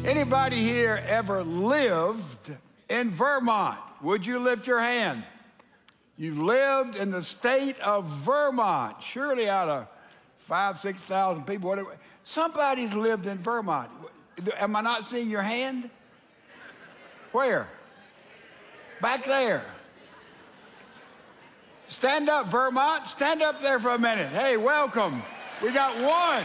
Anybody here ever lived in Vermont? Would you lift your hand? You lived in the state of Vermont. Surely out of 5,000, 6,000 people, whatever. Somebody's lived in Vermont. Am I not seeing your hand? Where? Back there. Stand up, Vermont. Stand up there for a minute. Hey, welcome. We got one.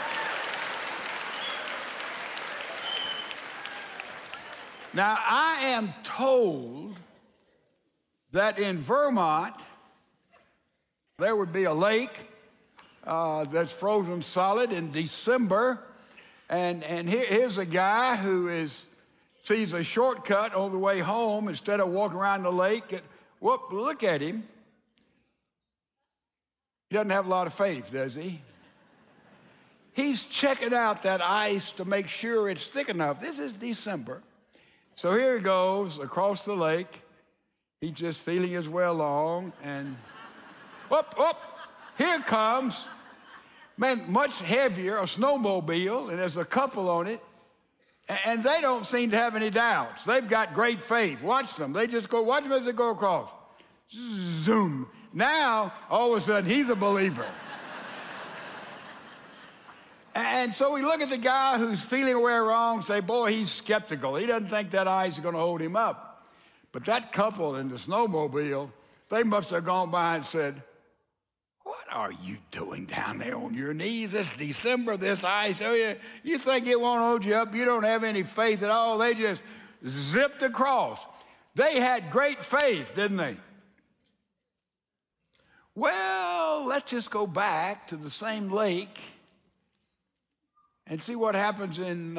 Now, I am told that in Vermont, there would be a lake that's frozen solid in December. And here's a guy who sees a shortcut on the way home instead of walking around the lake. Look at him. He doesn't have a lot of faith, does he? He's checking out that ice to make sure it's thick enough. This is December. So here he goes across the lake. He's just feeling his way along, and here comes, man, much heavier, a snowmobile, and there's a couple on it, and they don't seem to have any doubts. They've got great faith. Watch them. They just go, watch them as they go across. Zoom. Now, all of a sudden, he's a believer. And so we look at the guy who's feeling away wrong, say, boy, he's skeptical. He doesn't think that ice is going to hold him up. But that couple in the snowmobile, they must have gone by and said, what are you doing down there on your knees? It's December, this ice. Oh, you think it won't hold you up? You don't have any faith at all. They just zipped across. They had great faith, didn't they? Well, let's just go back to the same lake and see what happens in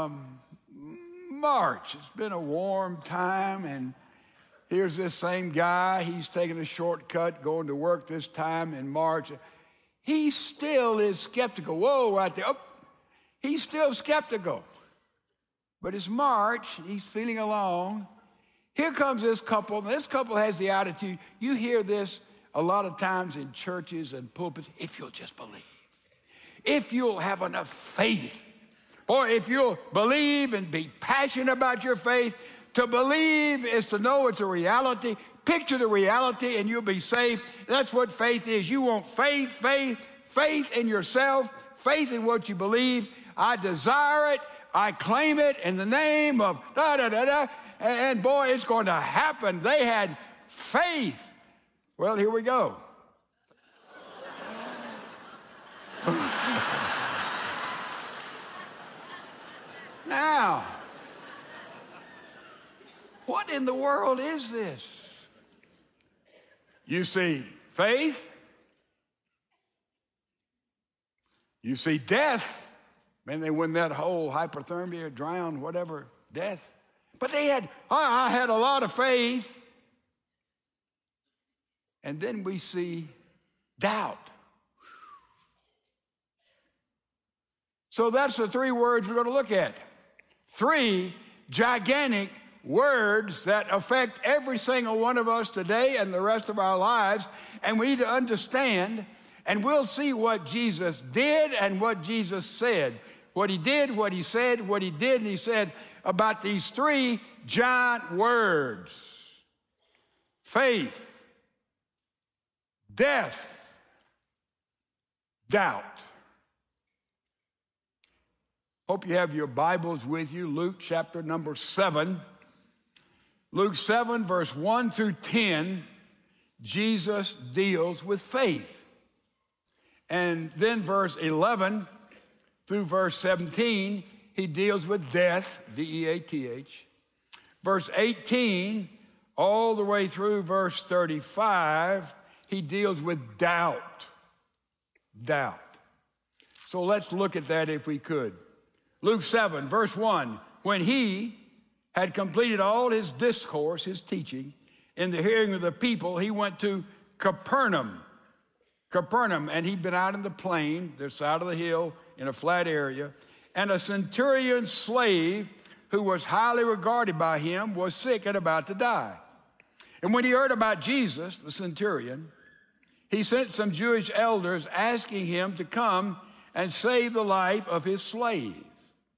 March. It's been a warm time, and here's this same guy. He's taking a shortcut going to work this time in March. He still is skeptical. Whoa, right there. Oh, he's still skeptical. But it's March. He's feeling along. Here comes this couple. This couple has the attitude. You hear this a lot of times in churches and pulpits. If you'll just believe. If you'll have enough faith, or if you'll believe and be passionate about your faith. To believe is to know it's a reality. Picture the reality and you'll be safe. That's what faith is. You want faith in yourself, faith in what you believe. I desire it. I claim it in the name of da-da-da-da. And boy, it's going to happen. They had faith. Well, here we go. Now, what in the world is this? You see faith. You see death. Man, they win that whole hypothermia, drown, whatever, death. But I had a lot of faith. And then we see doubt. So that's the three words we're going to look at. Three gigantic words that affect every single one of us today and the rest of our lives. And we need to understand, and we'll see what Jesus did and what Jesus said. What he did, what he said, what he did, and he said about these three giant words. Faith, death, doubt. Hope you have your Bibles with you. Luke chapter number 7. Luke 7, verse 1 through 10, Jesus deals with faith. And then verse 11 through verse 17, he deals with death, D-E-A-T-H. Verse 18, all the way through verse 35, he deals with doubt. Doubt. So let's look at that if we could. Luke 7, verse 1, when he had completed all his discourse, his teaching, in the hearing of the people, he went to Capernaum. And he'd been out in the plain, the side of the hill, in a flat area, and a centurion slave who was highly regarded by him was sick and about to die. And when he heard about Jesus, the centurion, he sent some Jewish elders asking him to come and save the life of his slave.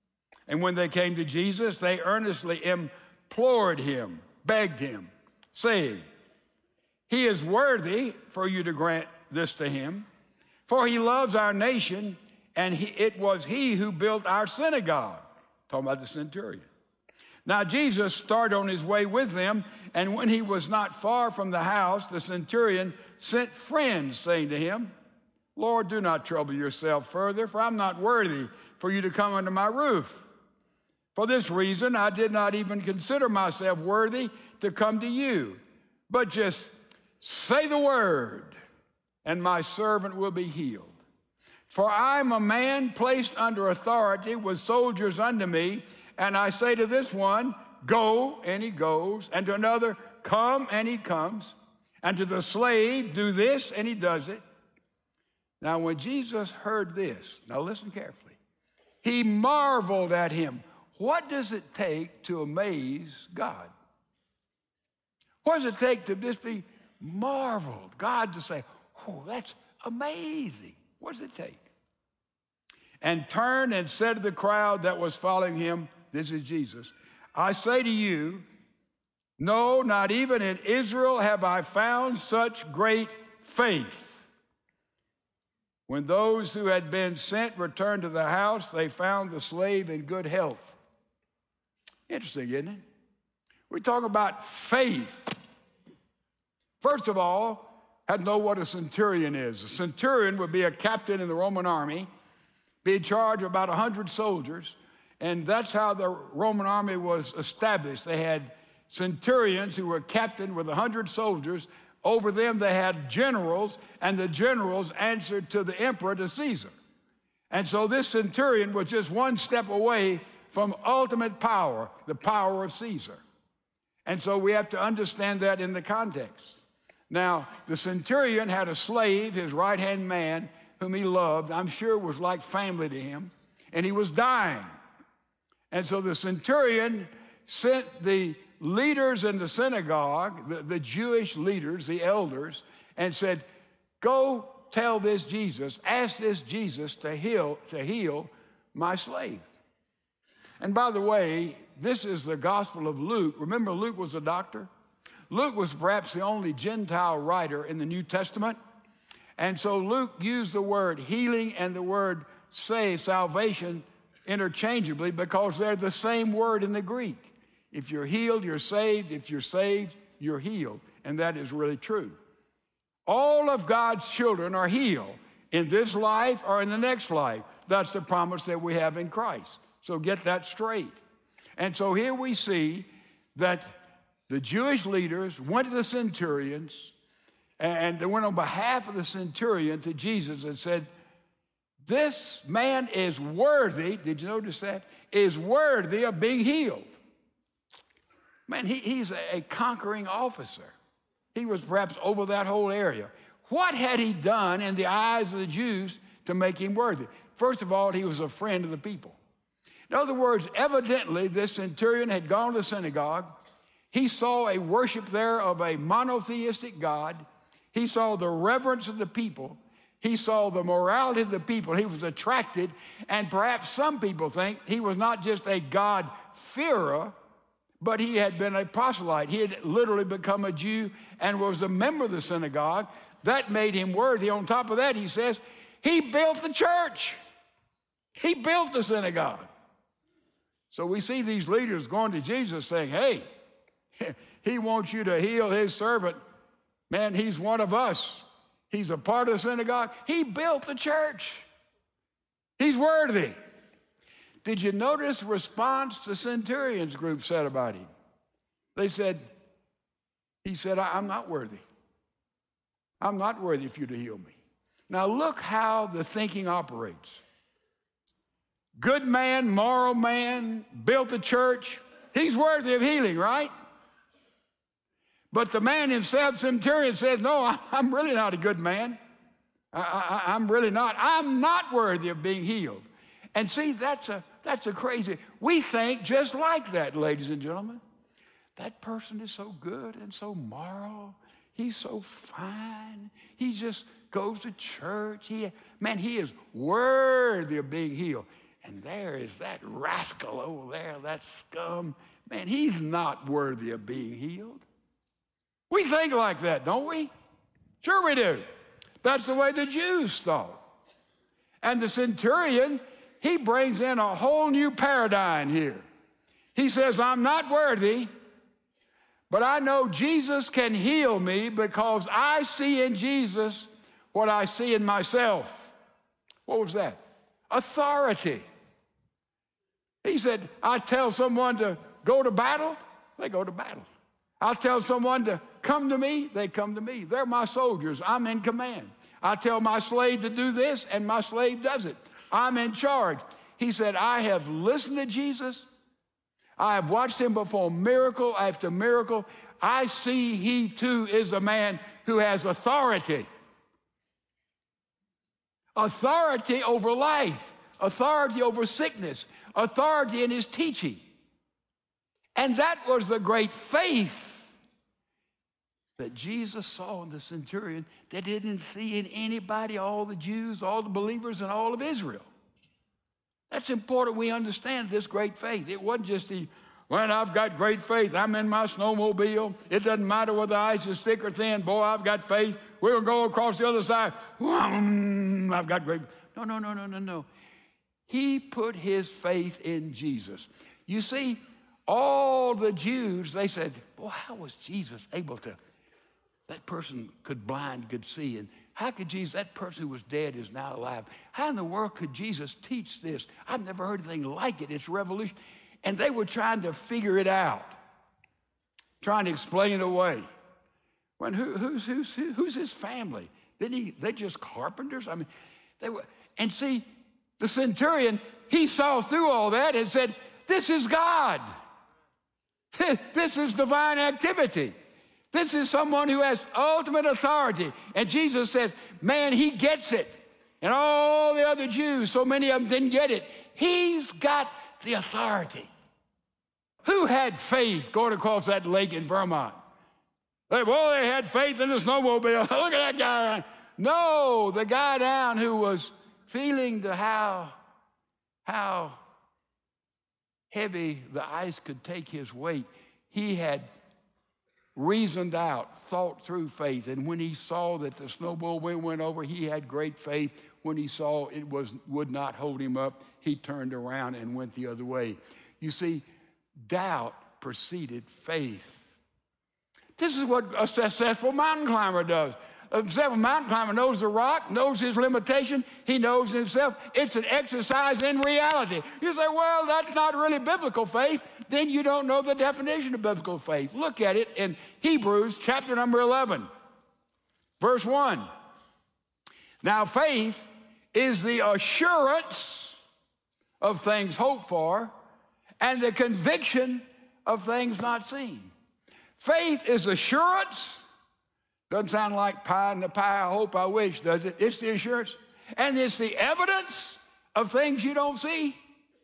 And when they came to Jesus, they earnestly implored him, begged him, saying, he is worthy for you to grant this to him, for he loves our nation, and it was he who built our synagogue. Talking about the centurion. Now Jesus started on his way with them, and when he was not far from the house, the centurion sent friends, saying to him, Lord, do not trouble yourself further, for I'm not worthy for you to come under my roof. For this reason, I did not even consider myself worthy to come to you, but just say the word, and my servant will be healed. For I am a man placed under authority with soldiers under me, and I say to this one, go, and he goes, and to another, come, and he comes, and to the slave, do this, and he does it. Now, when Jesus heard this, now listen carefully, he marveled at him. What does it take to amaze God? What does it take to just be marveled? God to say, oh, that's amazing. What does it take? And turned and said to the crowd that was following him, this is Jesus, I say to you, no, not even in Israel have I found such great faith. When those who had been sent returned to the house, they found the slave in good health. Interesting, isn't it? We're talking about faith. First of all, I know what a centurion is. A centurion would be a captain in the Roman army, be in charge of about 100 soldiers, and that's how the Roman army was established. They had centurions who were captained with 100 soldiers. Over them, they had generals, and the generals answered to the emperor, to Caesar. And so this centurion was just one step away from ultimate power, the power of Caesar. And so we have to understand that in the context. Now, the centurion had a slave, his right-hand man, whom he loved, I'm sure was like family to him, and he was dying. And so the centurion sent the leaders in the synagogue, the Jewish leaders, the elders, and said, go tell this Jesus, ask this Jesus to heal my slave. And by the way, this is the Gospel of Luke. Remember, Luke was a doctor. Luke was perhaps the only Gentile writer in the New Testament. And so Luke used the word healing and the word salvation interchangeably because they're the same word in the Greek. If you're healed, you're saved. If you're saved, you're healed. And that is really true. All of God's children are healed in this life or in the next life. That's the promise that we have in Christ. So get that straight. And so here we see that the Jewish leaders went to the centurions, and they went on behalf of the centurion to Jesus and said, this man is worthy, did you notice that? Is worthy of being healed. Man, he's a conquering officer. He was perhaps over that whole area. What had he done in the eyes of the Jews to make him worthy? First of all, he was a friend of the people. In other words, evidently, this centurion had gone to the synagogue. He saw a worship there of a monotheistic God. He saw the reverence of the people. He saw the morality of the people. He was attracted, and perhaps some people think he was not just a God-fearer, but he had been a proselyte. He had literally become a Jew and was a member of the synagogue. That made him worthy. On top of that, he says, he built the church. He built the synagogue. So we see these leaders going to Jesus saying, hey, he wants you to heal his servant. Man, he's one of us. He's a part of the synagogue. He built the church. He's worthy. Did you notice the response the centurion's group said about him? He said, I'm not worthy. I'm not worthy for you to heal me. Now look how the thinking operates. Good man, moral man, built the church. He's worthy of healing, right? But the man himself, centurion, says, no, I'm really not a good man. I'm really not. I'm not worthy of being healed. And see, that's a crazy, we think just like that, ladies and gentlemen. That person is so good and so moral. He's so fine. He just goes to church. He is worthy of being healed. And there is that rascal over there, that scum. Man, he's not worthy of being healed. We think like that, don't we? Sure we do. That's the way the Jews thought. And the centurion, he brings in a whole new paradigm here. He says, I'm not worthy, but I know Jesus can heal me because I see in Jesus what I see in myself. What was that? Authority. He said, I tell someone to go to battle, they go to battle. I tell someone to come to me, they come to me. They're my soldiers. I'm in command. I tell my slave to do this, and my slave does it. I'm in charge. He said, I have listened to Jesus. I have watched him perform miracle after miracle. I see he too is a man who has authority. Authority over life, authority over sickness, authority in his teaching. And that was the great faith that Jesus saw in the centurion that didn't see in anybody, all the Jews, all the believers, and all of Israel. That's important we understand this great faith. It wasn't just when I've got great faith, I'm in my snowmobile. It doesn't matter whether the ice is thick or thin. Boy, I've got faith. We're going to go across the other side. I've got great faith. No. He put his faith in Jesus. You see, all the Jews, they said, boy, how was Jesus able to? That person could blind, could see. And how could Jesus, that person who was dead is now alive. How in the world could Jesus teach this? I've never heard anything like it. It's revolution. And they were trying to figure it out, trying to explain it away. When who's his family? They just carpenters? I mean, they were. And see, the centurion, he saw through all that and said, this is God. This is divine activity. This is someone who has ultimate authority. And Jesus says, man, he gets it. And all the other Jews, so many of them didn't get it. He's got the authority. Who had faith going across that lake in Vermont? They had faith in the snowmobile. Look at that guy. No, the guy down who was feeling how heavy the ice could take his weight, he had reasoned out, thought through faith. And when he saw that the snowmobile went over, he had great faith. When he saw it would not hold him up, he turned around and went the other way. You see, doubt preceded faith. This is what a successful mountain climber does. A successful mountain climber knows the rock, knows his limitation. He knows himself. It's an exercise in reality. You say, well, that's not really biblical faith. Then you don't know the definition of biblical faith. Look at it in Hebrews chapter number 11, verse 1. Now faith is the assurance of things hoped for and the conviction of things not seen. Faith is assurance. Doesn't sound like pie in the pie, I hope, I wish, does it? It's the assurance. And it's the evidence of things you don't see.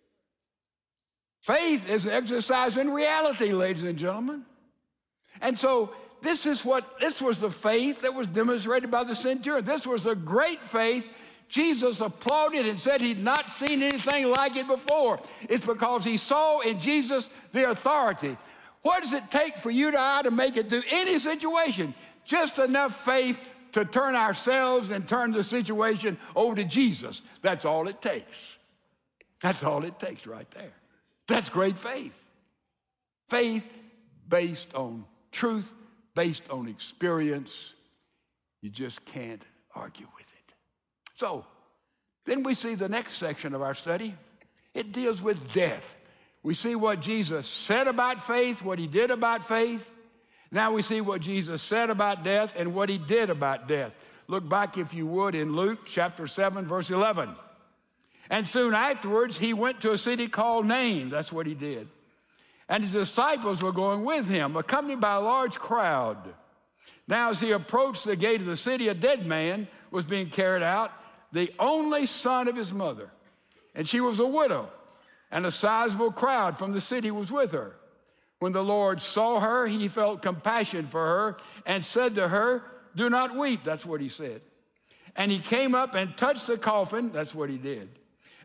Faith is an exercise in reality, ladies and gentlemen. And so this was the faith that was demonstrated by the centurion. This was a great faith. Jesus applauded and said he'd not seen anything like it before. It's because he saw in Jesus the authority. What does it take for you and I to make it through any situation? Just enough faith to turn ourselves and turn the situation over to Jesus. That's all it takes. That's all it takes right there. That's great faith. Faith based on truth, based on experience. You just can't argue with it. So, then we see the next section of our study. It deals with death. We see what Jesus said about faith, what he did about faith. Now we see what Jesus said about death and what he did about death. Look back, if you would, in Luke chapter 7, verse 11. And soon afterwards, he went to a city called Nain. That's what he did. And his disciples were going with him, accompanied by a large crowd. Now as he approached the gate of the city, a dead man was being carried out, the only son of his mother. And she was a widow, and a sizable crowd from the city was with her. When the Lord saw her, he felt compassion for her and said to her, do not weep. That's what he said. And he came up and touched the coffin. That's what he did.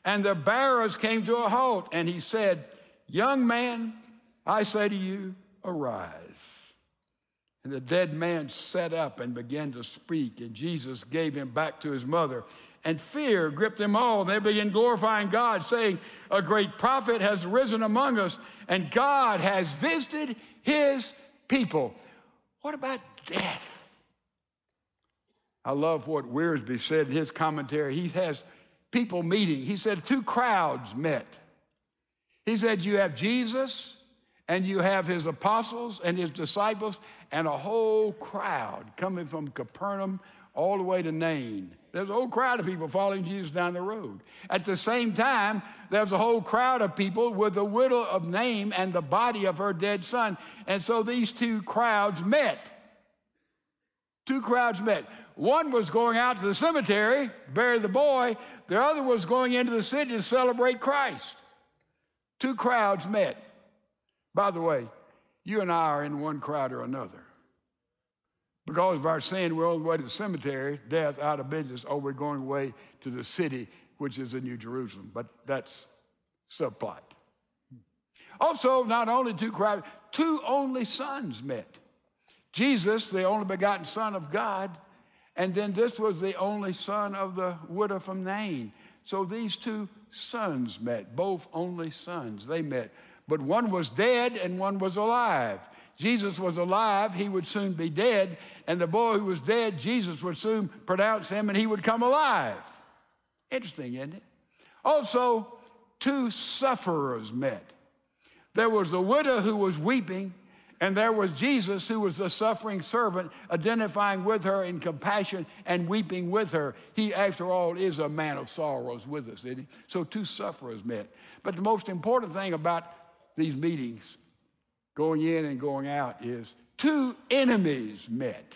And the bearers came to a halt, and he said, "Young man, I say to you, arise." And the dead man sat up and began to speak, and Jesus gave him back to his mother. And fear gripped them all. They began glorifying God, saying, "A great prophet has risen among us, and God has visited his people." What about death? I love what Wiersbe said in his commentary. He has people meeting. He said 2 crowds met. He said you have Jesus, and you have his apostles and his disciples, and a whole crowd coming from Capernaum all the way to Nain. There's a whole crowd of people following Jesus down the road. At the same time, there's a whole crowd of people with the widow of Nain and the body of her dead son. And so these 2 crowds met. 2 crowds met. One was going out to the cemetery, bury the boy. The other was going into the city to celebrate Christ. 2 crowds met. By the way, you and I are in one crowd or another. Because of our sin, we're on the way to the cemetery, death, out of business, or we're going away to the city, which is the New Jerusalem. But that's subplot. Also, not only 2 crowds, 2 only sons met. Jesus, the only begotten Son of God, and then this was the only son of the widow from Nain. So these 2 sons met, both only sons. They met. But one was dead and one was alive. Jesus was alive, he would soon be dead, and the boy who was dead, Jesus would soon pronounce him and he would come alive. Interesting, isn't it? Also, 2 sufferers met. There was a widow who was weeping, and there was Jesus who was the suffering servant, identifying with her in compassion and weeping with her. He, after all, is a man of sorrows with us, isn't he? So 2 sufferers met. But the most important thing about these meetings, going in and going out, is 2 enemies met.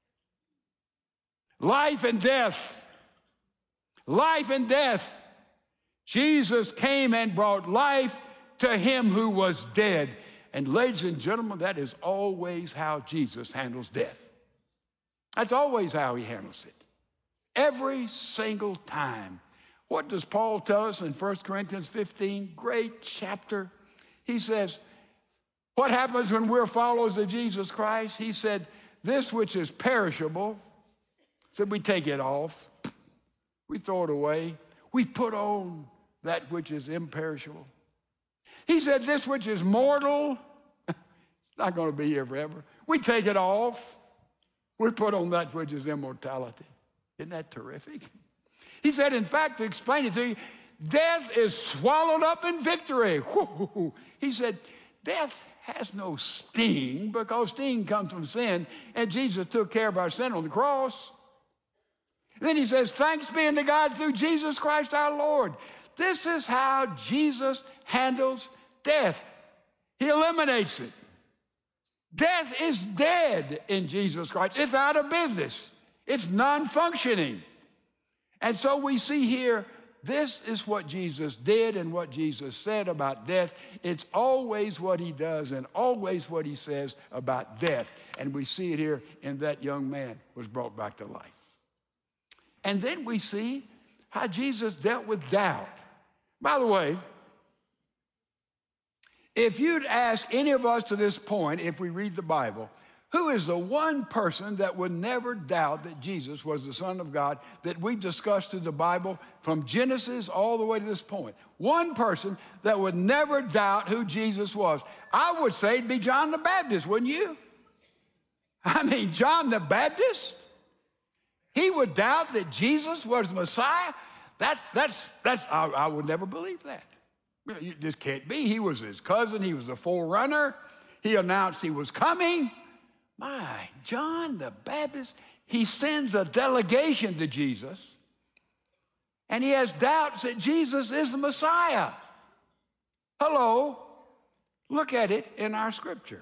Life and death. Life and death. Jesus came and brought life to him who was dead. And ladies and gentlemen, that is always how Jesus handles death. That's always how he handles it. Every single time. What does Paul tell us in 1 Corinthians 15? Great chapter. He says, what happens when we're followers of Jesus Christ? He said, this which is perishable, so we take it off, we throw it away, we put on that which is imperishable. He said, this which is mortal, not going to be here forever. We take it off, we put on that which is immortality. Isn't that terrific? He said, in fact, to explain it to you, death is swallowed up in victory. He said, death has no sting because sting comes from sin, and Jesus took care of our sin on the cross. Then he says, thanks be unto God through Jesus Christ our Lord. This is how Jesus handles death. He eliminates it. Death is dead in Jesus Christ. It's out of business. It's non-functioning. And so we see here, this is what Jesus did and what Jesus said about death. It's always what he does and always what he says about death. And we see it here in that young man was brought back to life. And then we see how Jesus dealt with doubt. By the way, if you'd ask any of us to this point, if we read the Bible, who is the one person that would never doubt that Jesus was the Son of God that we've discussed through the Bible from Genesis all the way to this point? One person that would never doubt who Jesus was. I would say it'd be John the Baptist, wouldn't you? I mean, John the Baptist? He would doubt that Jesus was the Messiah? I would never believe that. You just can't be. He was his cousin. He was the forerunner. He announced he was coming. My, John the Baptist, he sends a delegation to Jesus, and he has doubts that Jesus is the Messiah. Hello, look at it in our scripture.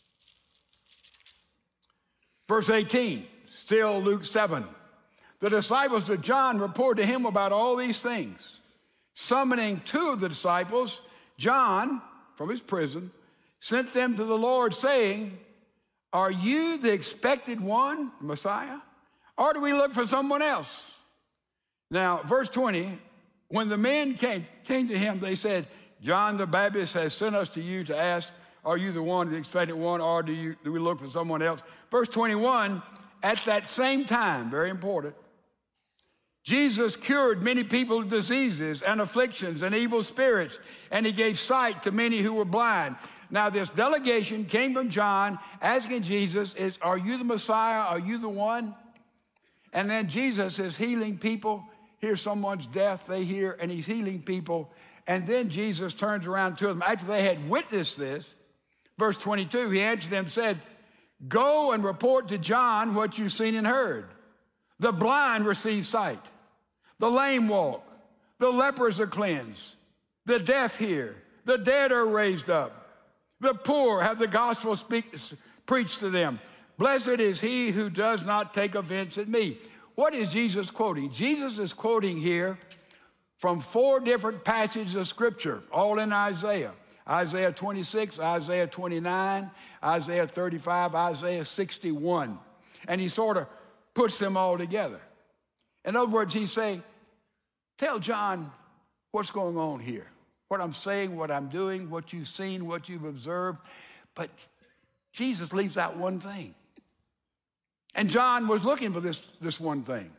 Verse 18, still Luke 7. The disciples of John reported to him about all these things. Summoning 2 of the disciples, John, from his prison, sent them to the Lord, saying, are you the expected one, Messiah? Or do we look for someone else? Now, verse 20, When the men came to him, they said, John the Baptist has sent us to you to ask, are you the one, the expected one, or do we look for someone else? Verse 21, at that same time, very important, Jesus cured many people of diseases and afflictions and evil spirits, and he gave sight to many who were blind. Now this delegation came from John asking Jesus, are you the Messiah? Are you the one? And then Jesus is healing people. Here's someone's death, they hear, and he's healing people. And then Jesus turns around to them. After they had witnessed this, verse 22, he answered them and said, go and report to John what you've seen and heard. The blind receive sight. The lame walk. The lepers are cleansed. The deaf hear. The dead are raised up. The poor have the gospel preached to them. Blessed is he who does not take offense at me. What is Jesus quoting? Jesus is quoting here from 4 different passages of Scripture, all in Isaiah. Isaiah 26, Isaiah 29, Isaiah 35, Isaiah 61. And he sort of puts them all together. In other words, he's saying, tell John what's going on here. What I'm saying, what I'm doing, what you've seen, what you've observed. But Jesus leaves out one thing. And John was looking for this one thing.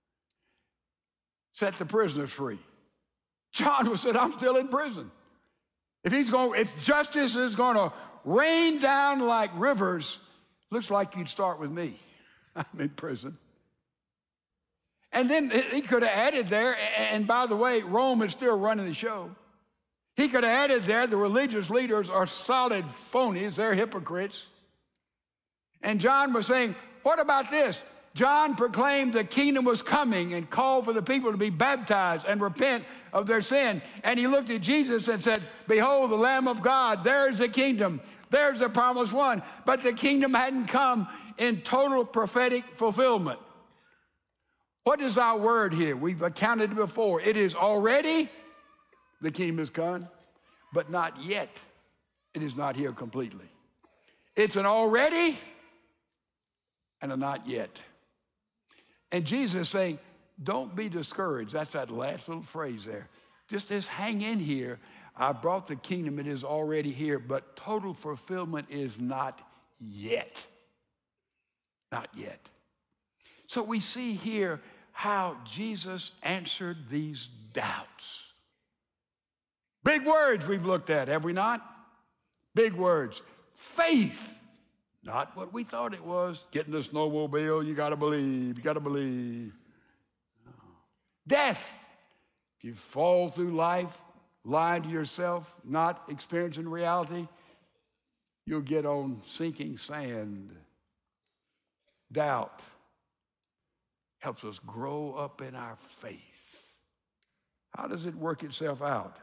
Set the prisoners free. John said, I'm still in prison. If justice is going to rain down like rivers, looks like you'd start with me. I'm in prison. And then he could have added there, and by the way, Rome is still running the show. He could have added there, the religious leaders are solid phonies, they're hypocrites. And John was saying, what about this? John proclaimed the kingdom was coming and called for the people to be baptized and repent of their sin. And he looked at Jesus and said, behold, the Lamb of God, there's the kingdom, there's the promised one. But the kingdom hadn't come in total prophetic fulfillment. What is our word here? We've accounted it before. It is already, the kingdom has come, but not yet. It is not here completely. It's an already and a not yet. And Jesus is saying, don't be discouraged. That's that last little phrase there. Just hang in here. I brought the kingdom. It is already here, but total fulfillment is not yet. Not yet. So we see here how Jesus answered these doubts. Big words we've looked at, have we not? Big words. Faith. Not what we thought it was. Getting the snowmobile, you got to believe, you got to believe. No. Death. If you fall through life, lying to yourself, not experiencing reality, you'll get on sinking sand. Doubt helps us grow up in our faith. How does it work itself out?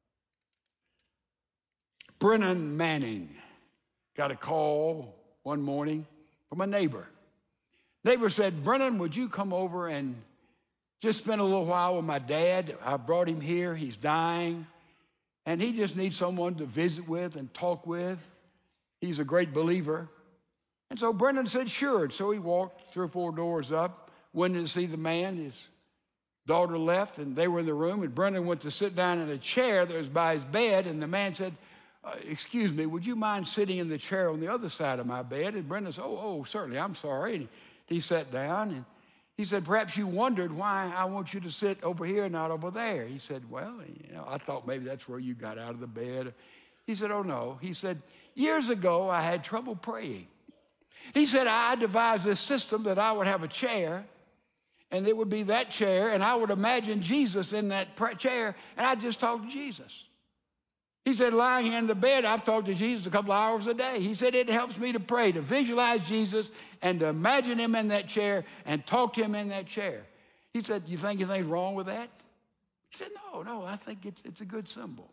Brennan Manning got a call one morning from a neighbor. Neighbor said, Brennan, would you come over and just spend a little while with my dad? I brought him here. He's dying. And he just needs someone to visit with and talk with. He's a great believer. And so Brennan said, sure. And so he walked 3 or 4 doors up, went in to see the man. His daughter left, and they were in the room. And Brennan went to sit down in a chair that was by his bed. And the man said, excuse me, would you mind sitting in the chair on the other side of my bed? And Brendan said, oh, certainly, I'm sorry. And he sat down, and he said, perhaps you wondered why I want you to sit over here, not over there. He said, well, I thought maybe that's where you got out of the bed. He said, oh, no. He said, years ago, I had trouble praying. He said, I devised this system that I would have a chair, and it would be that chair, and I would imagine Jesus in that chair, and I'd just talk to Jesus. He said, lying here in the bed, I've talked to Jesus a couple of hours a day. He said, it helps me to pray, to visualize Jesus and to imagine him in that chair and talk to him in that chair. He said, you think anything's wrong with that? He said, no, I think it's a good symbol.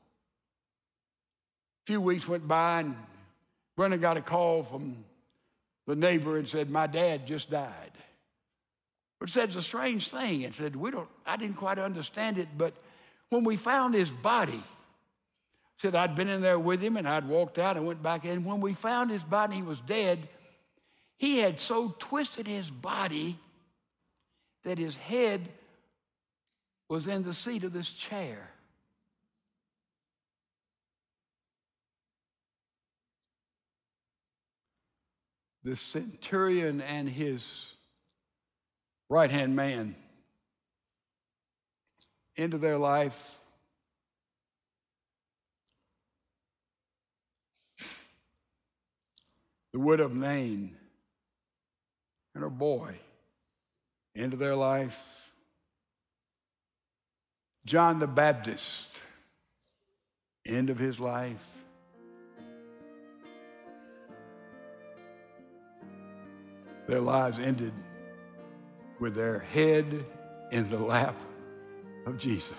A few weeks went by, and Brennan got a call from the neighbor and said, my dad just died. But said, it's a strange thing. And said, I didn't quite understand it, but when we found his body, said I'd been in there with him, and I'd walked out and went back in. When we found his body, he was dead. He had so twisted his body that his head was in the seat of this chair. The centurion and his right-hand man into their life. The widow of Nain and her boy into their life. John the Baptist, end of his life. Their lives ended with their head in the lap of Jesus.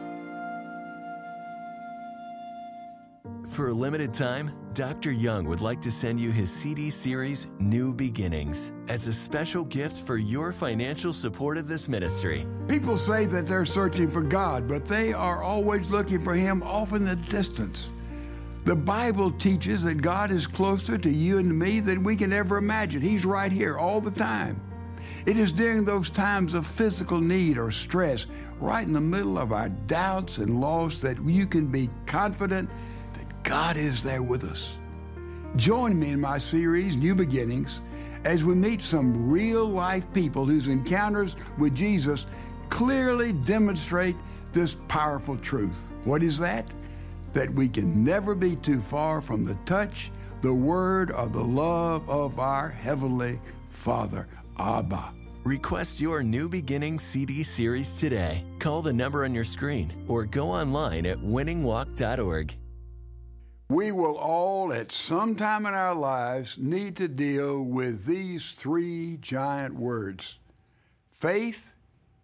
For a limited time, Dr. Young would like to send you his CD series, New Beginnings, as a special gift for your financial support of this ministry. People say that they're searching for God, but they are always looking for Him off in the distance. The Bible teaches that God is closer to you and to me than we can ever imagine. He's right here all the time. It is during those times of physical need or stress, right in the middle of our doubts and loss, that you can be confident that God is there with us. Join me in my series, New Beginnings, as we meet some real-life people whose encounters with Jesus clearly demonstrate this powerful truth. What is that? That we can never be too far from the touch, the word, or the love of our Heavenly Father, Abba. Request your New Beginning CD series today. Call the number on your screen or go online at winningwalk.org. We will all, at some time in our lives, need to deal with these three giant words: faith,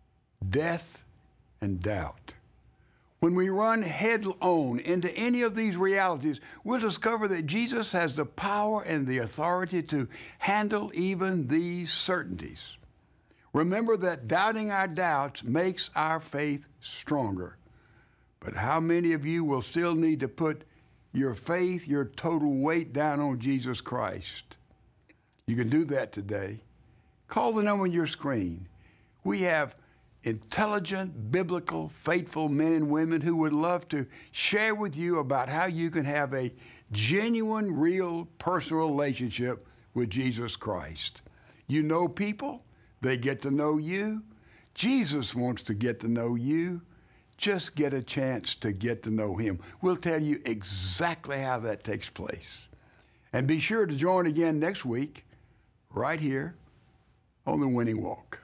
death, and doubt. When we run head-on into any of these realities, we'll discover that Jesus has the power and the authority to handle even these certainties. Remember that doubting our doubts makes our faith stronger. But how many of you will still need to put your faith, your total weight down on Jesus Christ? You can do that today. Call the number on your screen. We have intelligent, biblical, faithful men and women who would love to share with you about how you can have a genuine, real, personal relationship with Jesus Christ. You know people, they get to know you. Jesus wants to get to know you. Just get a chance to get to know Him. We'll tell you exactly how that takes place. And be sure to join again next week, right here on The Winning Walk.